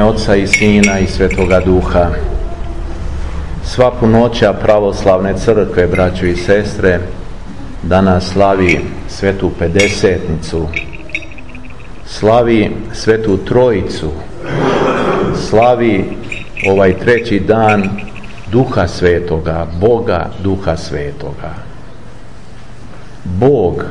ime Oca i Sina i Svetoga Duha. Sva punoća pravoslavne crkve, braćo i sestre, danas slavi Svetu Pedesetnicu, slavi Svetu Trojicu, slavi ovaj treći dan Duha Svetoga, Boga Duha Svetoga. Bog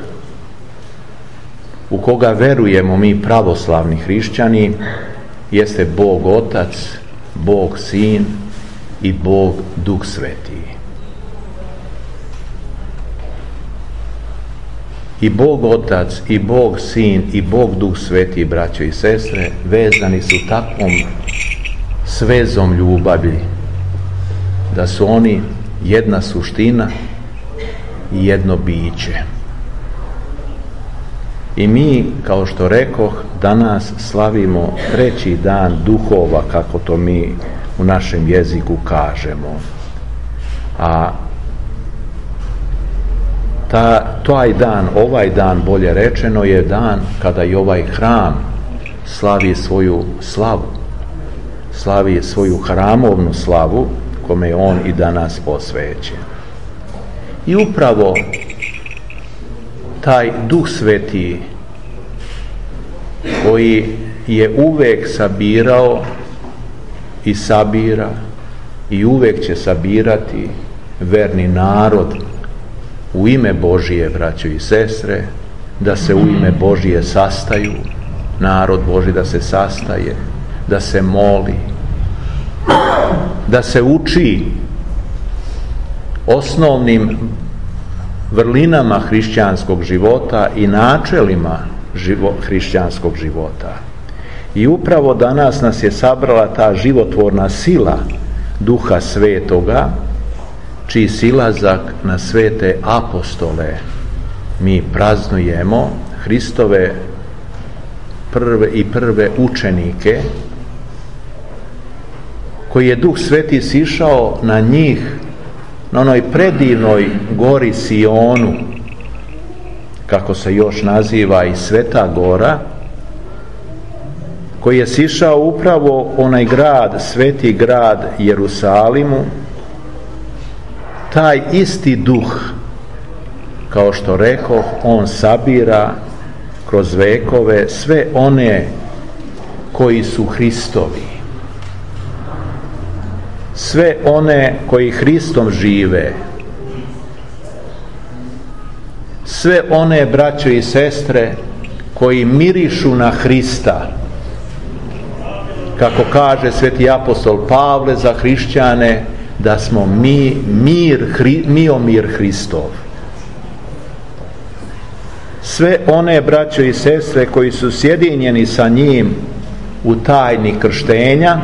u koga verujemo mi pravoslavni hrišćani jeste Bog Otac, Bog Sin i Bog Duh Sveti. I Bog Otac, i Bog Sin, i Bog Duh Sveti, braćo i sestre, vezani su takvom svezom ljubavi, da su oni jedna suština i jedno biće. I mi, kao što rekoh, danas slavimo treći dan duhova, kako to mi u našem jeziku kažemo. A taj dan, ovaj dan bolje rečeno, je dan kada i ovaj hram slavi svoju slavu, slavi svoju hramovnu slavu, kome je on i danas posvećen. I upravo taj Duh Sveti, koji je uvek sabirao i sabira i uvek će sabirati verni narod u ime Božije, braćo i sestre, da se u ime Božije sastaju, narod Božji da se sastaje, da se moli, da se uči osnovnim vrlinama hrišćanskog života i načelima hrišćanskog života. I upravo danas nas je sabrala ta životvorna sila Duha Svetoga, čiji silazak na svete apostole mi praznujemo, Hristove prve učenike, koji je Duh Sveti sišao na njih na onoj predivnoj gori Sionu, kako se još naziva i Sveta Gora, koji je sišao upravo onaj grad, sveti grad Jerusalimu. Taj isti Duh, kao što rekoh, on sabira kroz vekove sve one koji su Hristovi, sve one koji Hristom žive, sve one, braćo i sestre, koji mirišu na Hrista, kako kaže sveti apostol Pavle za hrišćane, da smo mi miomir Hristov. Sve one, braćo i sestre, koji su sjedinjeni sa njim u tajni krštenja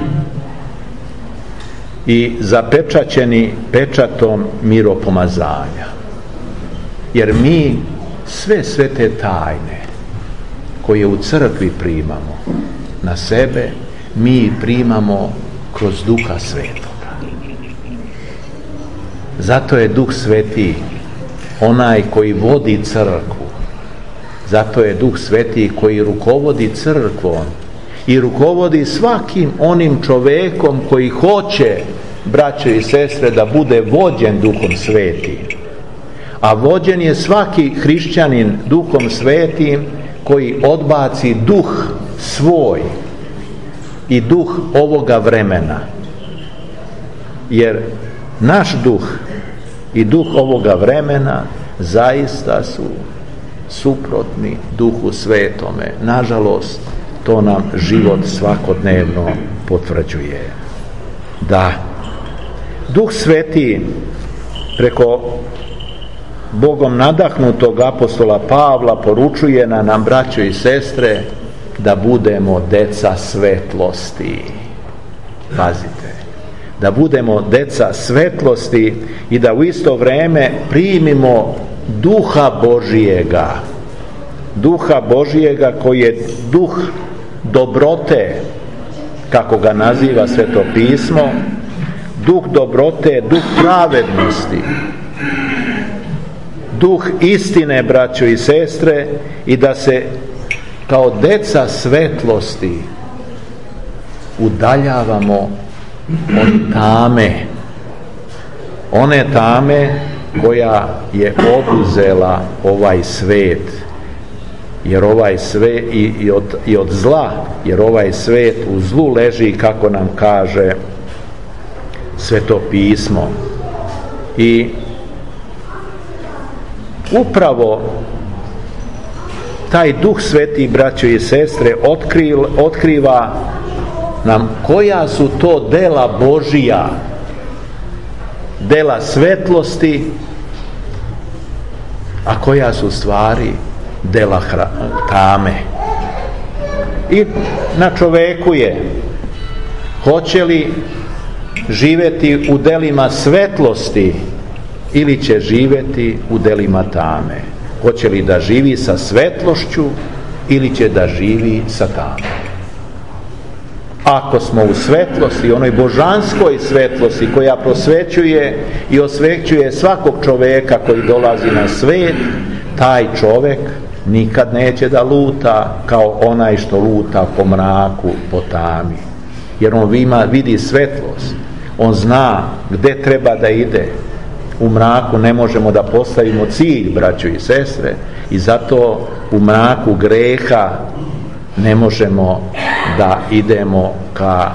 i zapečaćeni pečatom miropomazanja. Jer mi sve svete tajne koje u crkvi primamo na sebe, mi primamo kroz Duha Svetoga. Zato je Duh Sveti onaj koji vodi crkvu. Zato je Duh Sveti koji rukovodi crkvom i rukovodi svakim onim čovekom koji hoće, braćo i sestre, da bude vođen Duhom Svetim. A vođen je svaki hrišćanin Duhom Svetim koji odbaci duh svoj i duh ovoga vremena. Jer naš duh i duh ovoga vremena zaista su suprotni Duhu Svetome. Nažalost, to nam život svakodnevno potvrđuje. Da, Duh Sveti preko Bogom nadahnutog apostola Pavla poručuje nam, braćo i sestre, da budemo deca svetlosti. Pazite, da budemo deca svetlosti i da u isto vrijeme primimo Duha Božijega. Duha Božijega koji je duh dobrote, kako ga naziva Sveto pismo, duh dobrote, duh pravednosti, duh istine, braćo i sestre, i da se kao deca svetlosti udaljavamo od tame, one tame koja je obuzela ovaj svet, jer ovaj svet i od zla, jer ovaj svet u zlu leži, kako nam kaže Sveto pismo. I upravo taj Duh Sveti, braćo i sestre, otkriva nam koja su to dela Božija, dela svetlosti, a koja su stvari dela tame. I na čoveku je, hoće li živjeti u delima svetlosti ili će živjeti u delima tame. Hoće li da živi sa svetlošću ili će da živi sa tamom. Ako smo u svetlosti, onoj božanskoj svetlosti koja prosvećuje i osvećuje svakog čoveka koji dolazi na svet, taj čovek nikad neće da luta kao onaj što luta po mraku, po tami. Jer on vidi svetlost, on zna gde treba da ide. U mraku ne možemo da postavimo cilj, braćo i sestre, i zato u mraku greha ne možemo da idemo ka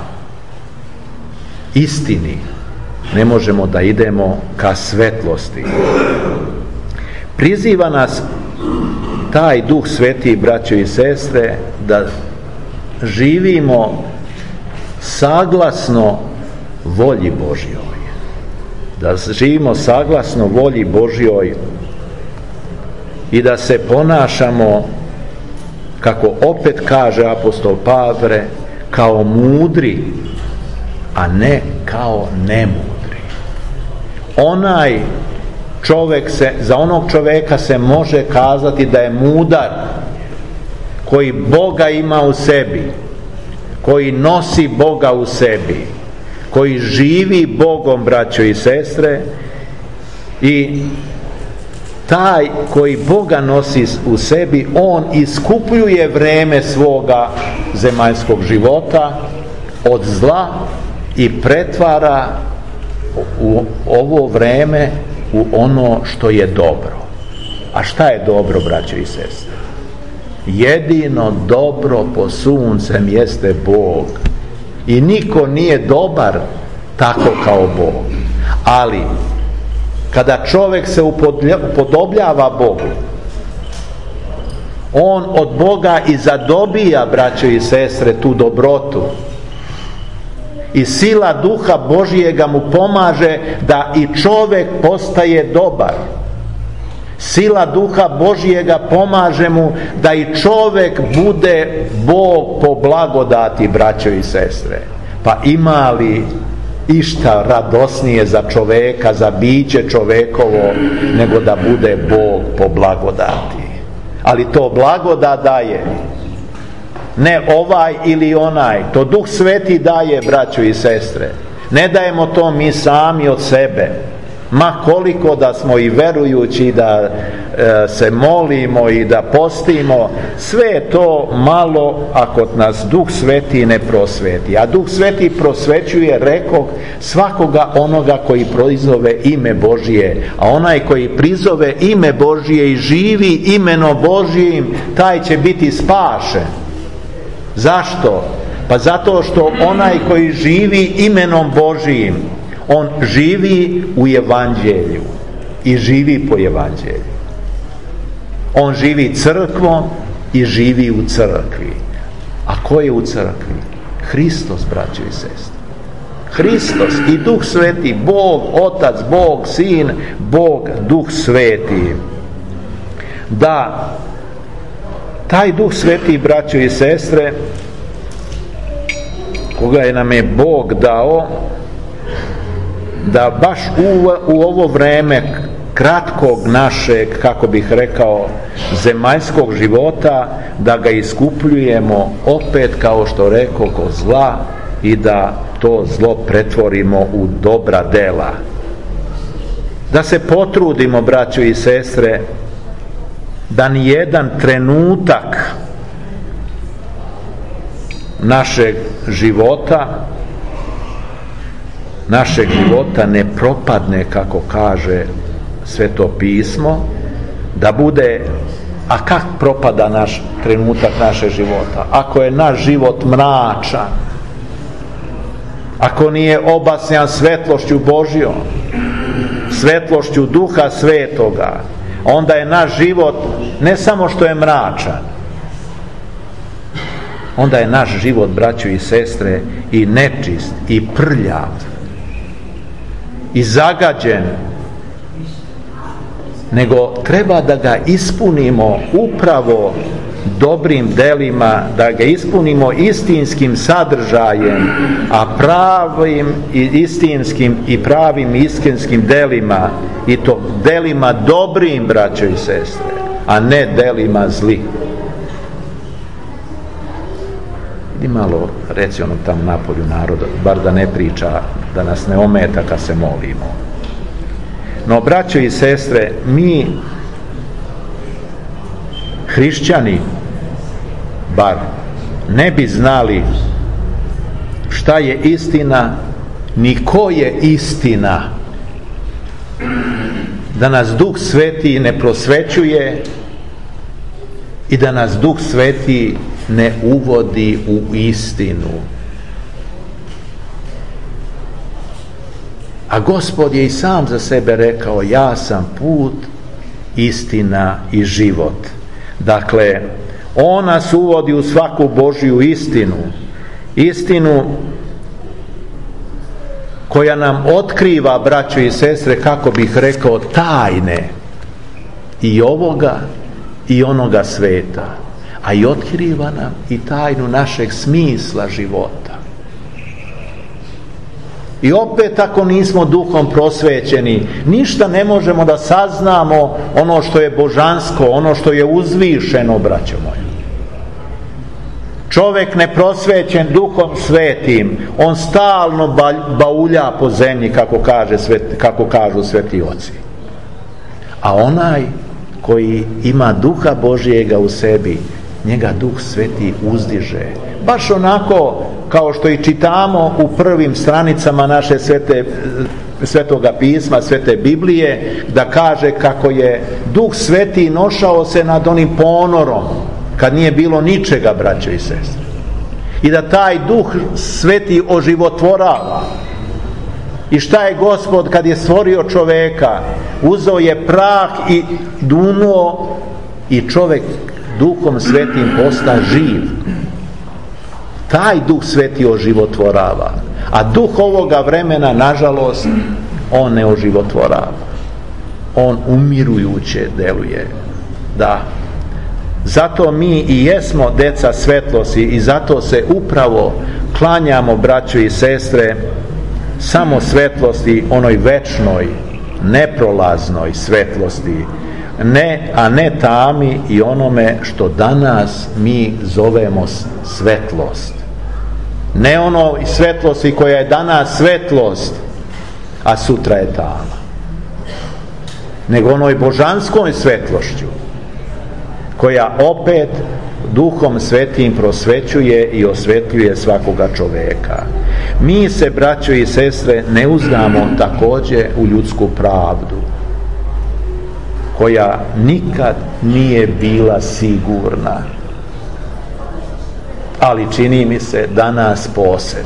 istini, ne možemo da idemo ka svetlosti. Priziva nas taj Duh Sveti, braćo i sestre, da živimo saglasno volji Božjoj. Da živimo saglasno volji Božjoj i da se ponašamo, kako opet kaže apostol Pavle, kao mudri, a ne kao nemudri. Onaj čovjek za onog čovjeka se može kazati da je mudar, koji Boga ima u sebi, koji nosi Boga u sebi, koji živi Bogom, braćo i sestre, i taj koji Boga nosi u sebi, on iskupljuje vreme svoga zemaljskog života od zla i pretvara u ovo vreme u ono što je dobro. A šta je dobro, braćo i sestre? Jedino dobro pod suncem jeste Bog. I niko nije dobar tako kao Bog. Ali kada čovjek se upodobljava Bogu, on od Boga i zadobija, braćo i sestre, tu dobrotu. I sila Duha Božijega mu pomaže da i čovjek postaje dobar. Sila Duha Božijega pomaže mu da i čovjek bude Bog po blagodati, braćo i sestre. Pa ima li išta radosnije za čoveka, za biće čovekovo, nego da bude Bog po blagodati? Ali to blagodat daje ne ovaj ili onaj, to Duh Sveti daje, braćo i sestre. Ne dajemo to mi sami od sebe, ma koliko da smo i verujući, da se molimo i da postimo, sve to malo ako nas Duh Sveti ne prosveti. A Duh Sveti prosvećuje, rekoh, svakoga onoga koji prizove ime Božije. A onaj koji prizove ime Božije i živi imeno Božijim, taj će biti spašen. Zašto? Pa zato što onaj koji živi imenom Božijim, on živi u evanđelju i živi po evanđelju. On živi crkvom i živi u crkvi. A ko je u crkvi? Hristos, braćo i sestre. Hristos i Duh Sveti, Bog Otac, Bog Sin, Bog Duh Sveti. Da taj Duh Sveti, braćo i sestre, koga je nam je Bog dao, da baš u ovo vreme kratkog našeg, kako bih rekao, zemaljskog života, da ga iskupljujemo opet, kao što rekao, ko zla, i da to zlo pretvorimo u dobra dela. Da se potrudimo, braćo i sestre, da nijedan trenutak našeg života ne propadne, kako kaže Sveto pismo, da bude, a kak propada naš trenutak našeg života? Ako je naš život mračan, ako nije obasjan svetlošću Božjom, svetlošću Duha Svetoga, onda je naš život ne samo što je mračan, onda je naš život, braćo i sestre, i nečist, i prljav, i zagađen, nego treba da ga ispunimo upravo dobrim delima, da ga ispunimo istinskim sadržajem, a pravim i istinskim i pravim istinskim delima, i to delima dobrim, braćo i sestre, a ne delima zli. I malo reci onom tam napolju naroda, bar da ne priča, da nas ne ometa kad se molimo. No, braćo i sestre, mi hrišćani bar ne bi znali šta je istina, ni ko je istina, da nas Duh Sveti ne prosvećuje i da nas Duh Sveti ne uvodi u istinu. A Gospod je i sam za sebe rekao: ja sam put, istina i život. Dakle, on nas uvodi u svaku Božju istinu, istinu koja nam otkriva, braćo i sestre, kako bih rekao, tajne i ovoga i onoga sveta, a i otkriva nam i tajnu našeg smisla života. I opet, ako nismo duhom prosvećeni, ništa ne možemo da saznamo ono što je božansko, ono što je uzvišeno, braćo moji. Čovjek neprosvećen Duhom Svetim, on stalno baulja po zemlji, kako kažu sveti oci. A onaj koji ima Duha Božjega u sebi, njega Duh Sveti uzdiže. Baš onako kao što i čitamo u prvim stranicama naše Svetoga pisma, Svete Biblije, da kaže kako je Duh Sveti nošao se nad onim ponorom, kad nije bilo ničega, braćo i sestre. I da taj Duh Sveti oživotvorava. I šta je Gospod kad je stvorio čoveka? Uzeo je prah i dunuo, i čovek Duhom Svetim posta živ. Taj Duh Sveti oživotvorava. A duh ovoga vremena, nažalost, on ne oživotvorava. On umirujuće deluje. Da. Zato mi i jesmo deca svetlosti i zato se upravo klanjamo, braćo i sestre, samo svetlosti, onoj večnoj, neprolaznoj svetlosti, a ne tami i onome što danas mi zovemo svetlost. Ne ono svetlosti koja je danas svetlost, a sutra je tama, nego onoj božanskoj svetlošću koja opet Duhom Svetim prosvećuje i osvetljuje svakoga čoveka. Mi se, braćo i sestre, ne uzdamo također u ljudsku pravdu, koja nikad nije bila sigurna, ali čini mi se danas posebno.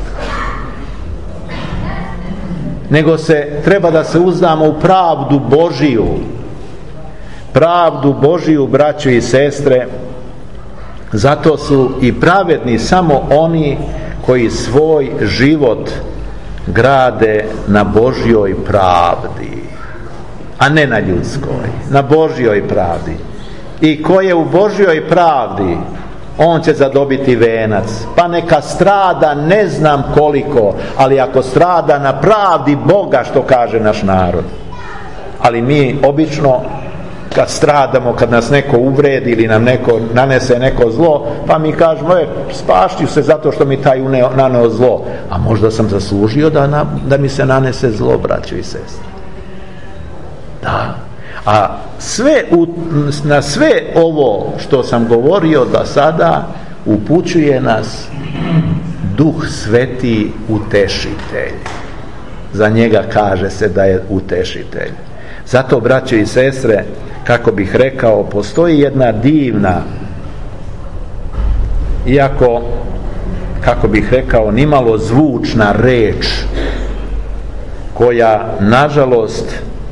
Nego treba da se uzdamo u pravdu Božiju. Pravdu Božiju, braćo i sestre, zato su i pravedni samo oni koji svoj život grade na Božjoj pravdi, a ne na ljudskoj, na Božjoj pravdi. I ko je u Božjoj pravdi, on će zadobiti venac. Pa neka strada ne znam koliko, ali ako strada na pravdi Boga, što kaže naš narod. Ali mi obično kad stradamo, kad nas neko uvredi ili nam neko nanese neko zlo, pa mi kažemo: spašću se zato što mi taj naneo zlo. A možda sam zaslužio da mi se nanese zlo, braćo i sestre. Da. A na sve ovo što sam govorio do sada upućuje nas Duh Sveti utešitelj. Za njega kaže se da je utešitelj. Zato, braćo i sestre, kako bih rekao, postoji jedna divna, iako, kako bih rekao, nimalo zvučna reč, koja, nažalost,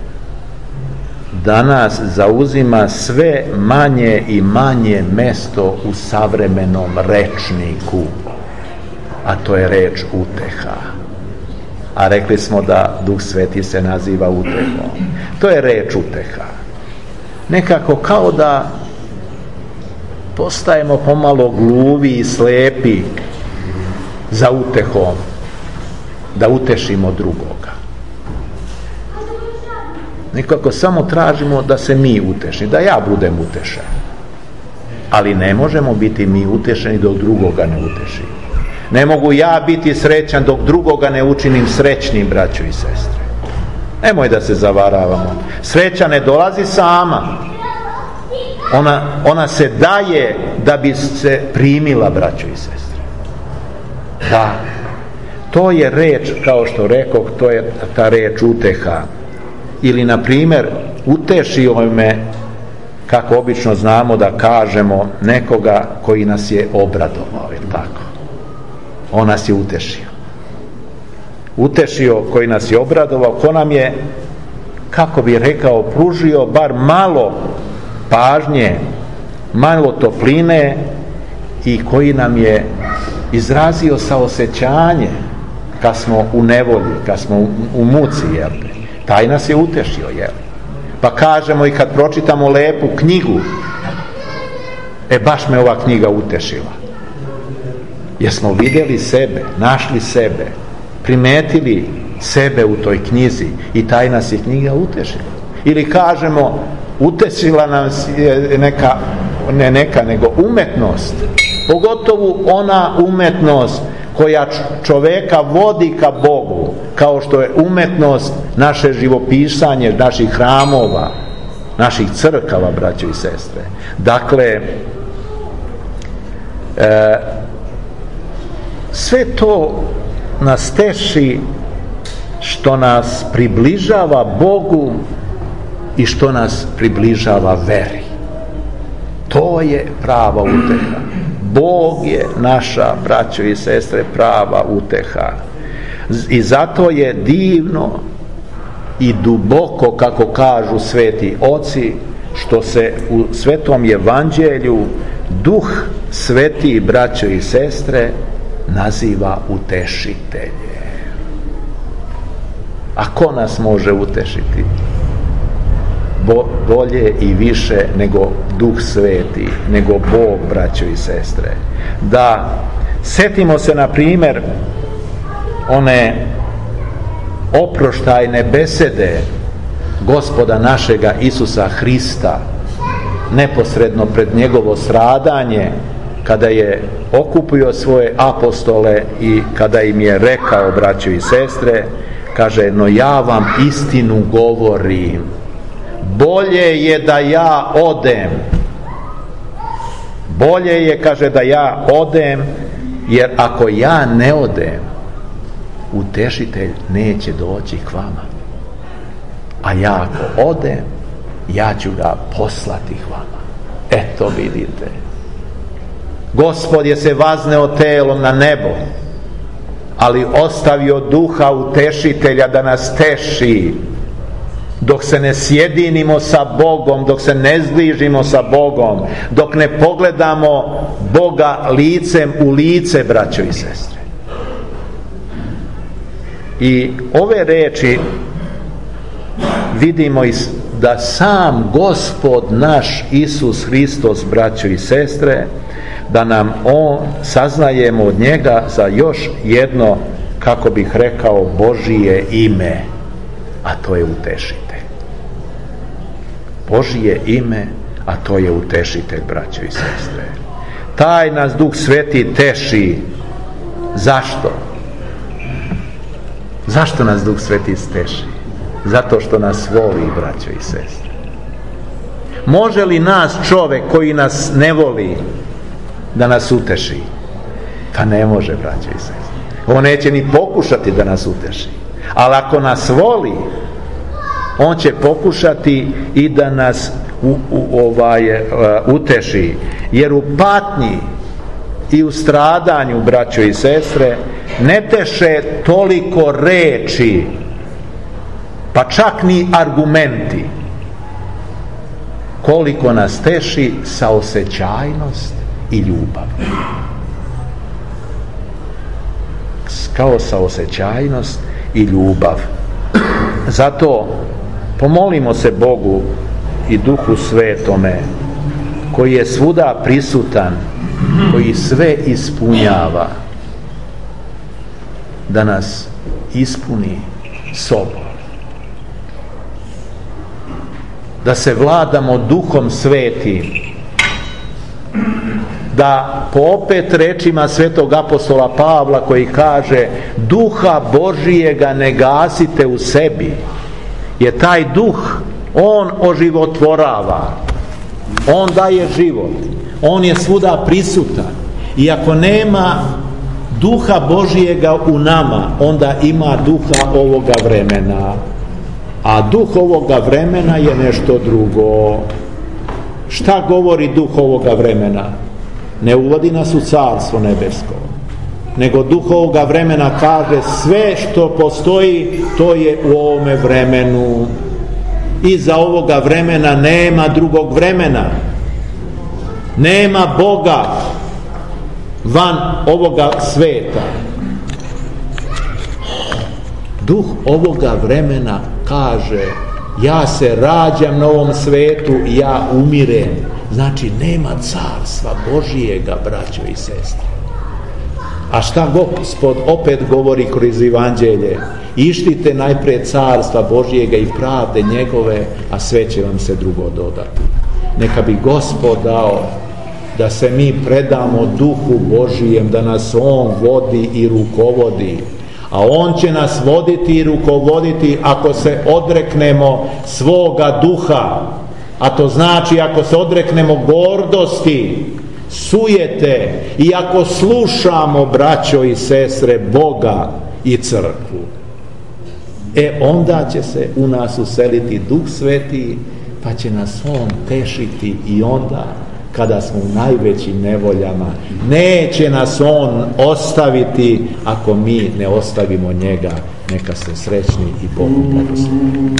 danas zauzima sve manje i manje mesto u savremenom rečniku, a to je reč uteha. A rekli smo da Duh Sveti se naziva utehom. To je reč uteha. Nekako kao da postajemo pomalo gluvi i slepi za utehom, da utešimo drugoga. Nekako samo tražimo da se mi utešimo, da ja budem utešen. Ali ne možemo biti mi utešeni dok drugoga ne utešimo. Ne mogu ja biti srećan dok drugoga ne učinim srećnim, braćo i sestre. Nemoj da se zavaravamo. Sreća ne dolazi sama. Ona se daje da bi se primila, braćo i sestre. Da. To je reč, kao što rekoh, to je ta reč uteha. Ili, na primjer, utešio me, kako obično znamo da kažemo, nekoga koji nas je obradovao, je tako? On nas je utešio. Utešio koji nas je obradovao, ko nam je, kako bi rekao, pružio bar malo pažnje, malo topline i koji nam je izrazio saosećanje kad smo u nevolji, kad smo u muci, jel? Taj nas je utešio, jel? Pa kažemo i kad pročitamo lepu knjigu, baš me ova knjiga utešila. Jer smo vidjeli sebe, našli sebe, primetili sebe u toj knjizi i taj nas je knjiga utešila. Ili kažemo, utešila nas je nego umetnost, pogotovo ona umetnost koja čoveka vodi ka Bogu, kao što je umetnost naše živopisanje, naših hramova, naših crkava, braćo i sestre. Dakle, sve to nas teši što nas približava Bogu i što nas približava veri. To je prava uteha. Bog je naša, braćo i sestre, prava uteha. I zato je divno i duboko, kako kažu sveti oci, što se u Svetom Evanđelju Duh Sveti, braćo i sestre, naziva utešitelje. A ko nas može utešiti? Bolje i više nego Duh Sveti, nego Bog, braćo i sestre. Da, setimo se, na primjer, one oproštajne besede Gospoda našega Isusa Hrista neposredno pred njegovo stradanje, kada je okupio svoje apostole i kada im je rekao, braćo i sestre, kaže, no ja vam istinu govorim, bolje je da ja odem. Bolje je, kaže, da ja odem, jer ako ja ne odem, utešitelj neće doći k vama. A ja ako odem, ja ću ga poslati k vama. Eto, vidite. Gospod je se vazneo telom na nebo, ali ostavio Duha utešitelja da nas teši, dok se ne sjedinimo sa Bogom, dok se ne zbližimo sa Bogom, dok ne pogledamo Boga licem u lice, braćo i sestre. I ove reči vidimo da sam Gospod naš Isus Hristos, braćo i sestre, da nam saznajemo od njega za još jedno, kako bih rekao, Božije ime, a to je utešitelj. Božije ime, a to je utešitelj, braćo i sestre. Taj nas Duh Sveti teši. Zašto? Zašto nas Duh Sveti teši? Zato što nas voli, braćo i sestre. Može li nas čovek koji nas ne voli da nas uteši? Pa ne može, braćo i sestre. On neće ni pokušati da nas uteši. Ali ako nas voli, on će pokušati i da nas uteši. Jer u patnji i u stradanju, braćo i sestre, ne teše toliko reči, pa čak ni argumenti, koliko nas teši saosećajnost i ljubav. Kao saosećajnost i ljubav. Zato pomolimo se Bogu i Duhu Svetome, koji je svuda prisutan, koji sve ispunjava, da nas ispuni sobom, da se vladamo Duhom Svetim, da po opet rečima svetog apostola Pavla, koji kaže Duha Božijega ne gasite u sebi, je taj Duh, on oživotvorava, on daje život, on je svuda prisutan. I ako nema Duha Božijega u nama, onda ima duha ovoga vremena. A duh ovoga vremena je nešto drugo. Šta govori duh ovoga vremena? Ne uvodi nas u carstvo nebesko, nego duh ovoga vremena kaže sve što postoji, to je u ovome vremenu. Iza ovoga vremena nema drugog vremena. Nema Boga van ovoga sveta. Duh ovoga vremena kaže ja se rađam na ovom svetu i ja umirem. Znači nema carstva Božijega, braćo i sestre. A šta Gospod opet govori kroz evanđelje? Ištite najprije carstva Božijega i pravde njegove, a sve će vam se drugo dodati. Neka bi Gospod dao da se mi predamo Duhu Božijem, da nas On vodi i rukovodi. A On će nas voditi i rukovoditi ako se odreknemo svoga duha. A to znači ako se odreknemo gordosti, sujete, i ako slušamo, braćo i sestre, Boga i crkvu. Onda će se u nas useliti Duh Sveti, pa će nas On tešiti i onda kada smo u najvećim nevoljama. Neće nas On ostaviti ako mi ne ostavimo njega. Neka ste srećni i Bogu blagoslovi.